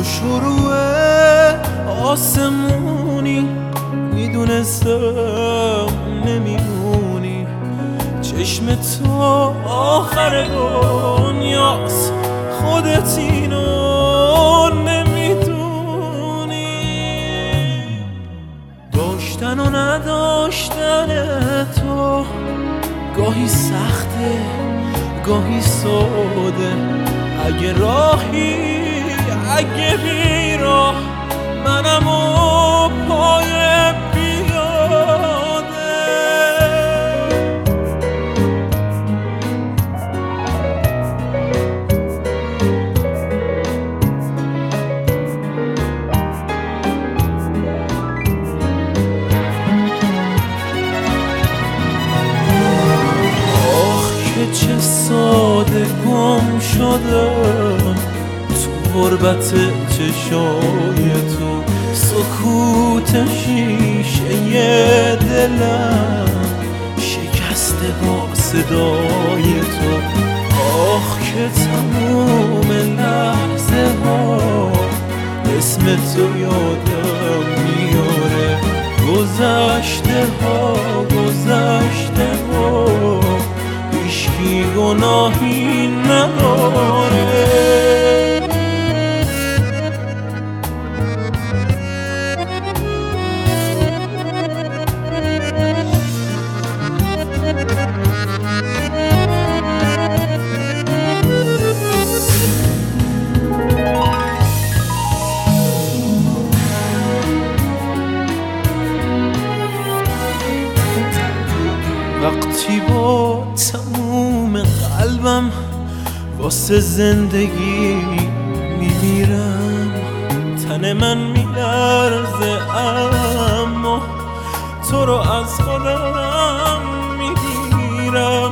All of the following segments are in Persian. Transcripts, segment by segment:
شروع آسمونی، میدونستم نمیمونی. چشم تو آخر دنیاست، خودت اینو نمیدونی. داشتن و نداشتن تو گاهی سخته گاهی ساده. اگه راهی اگه بیراه، منم و پای پیاده. آخ که چه ساده گم شدم تو غربت چشای تو، سکوت شیشه دلم شکسته با صدای تو. آخ که تموم لحظه ها اسم تو یادم میاره. گذشته ها هیچکی گناهی نداره. وقتی با تموم قلبم واسه زندگی میمیرم، تن من میلرزه اما تو رو از خودم میگیرم.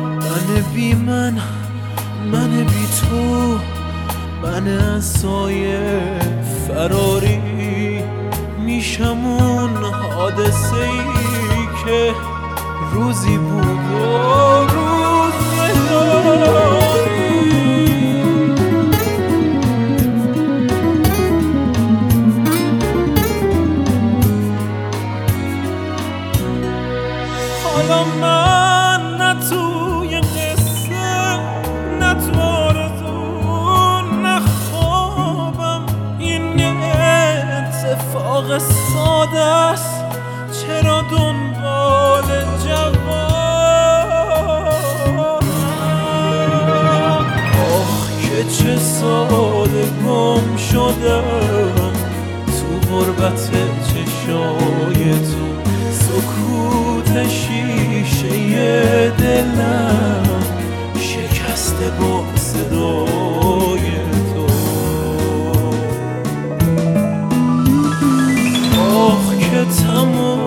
من بی تو، من از سایه فراری میشم اون حادثه ای که روزی بود و روز نداری. حالا من نه توی قصه نه تو آرزو نه خوابم، این اتفاق ساده است، چرا دنبال جوابم؟ آخ که چه ساده گم شدم تو غربت چشای تو، سکوت شیشه دلم شکسته با صدای تو. آخ که تموم